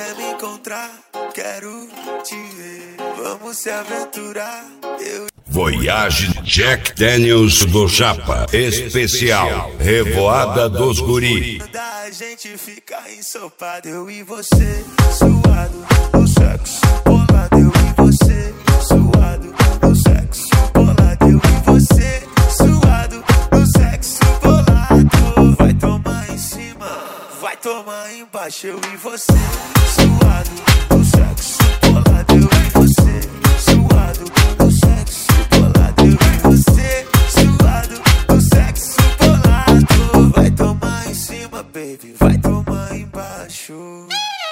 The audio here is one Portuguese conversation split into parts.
quer me encontrar, quero te ver. Vamos se aventurar. Voyage Jack Daniels do Japa. Especial Revoada dos Guri. A gente fica ensopado, eu e você, suado, no sexo bolado, eu e você, suado, no sexo bolado, eu e você, suado, no sexo bolado. Vai tomar em cima, vai tomar embaixo, eu e você, suado, no sexo bolado, eu e você, suado, no sexo bolado, eu e você, suado, no sexo bolado. Vai tomar em cima, baby, vai tomar embaixo.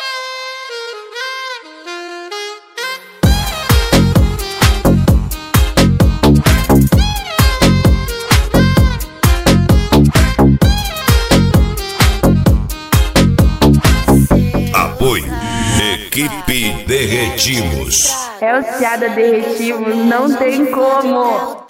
Apoio Equipe Derretimos. É o Ciada Derretimos, não tem como.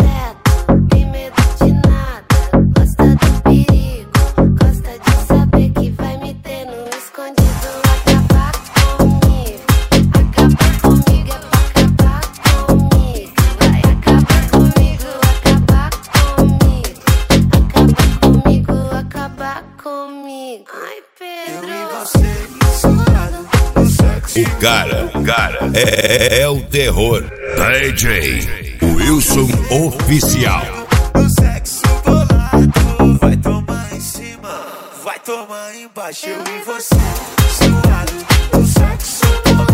O cara é o terror. DJ Wilson Oficial. No sexo bolado, vai tomar em cima, vai tomar embaixo, eu e você, suado, no sexo bolado.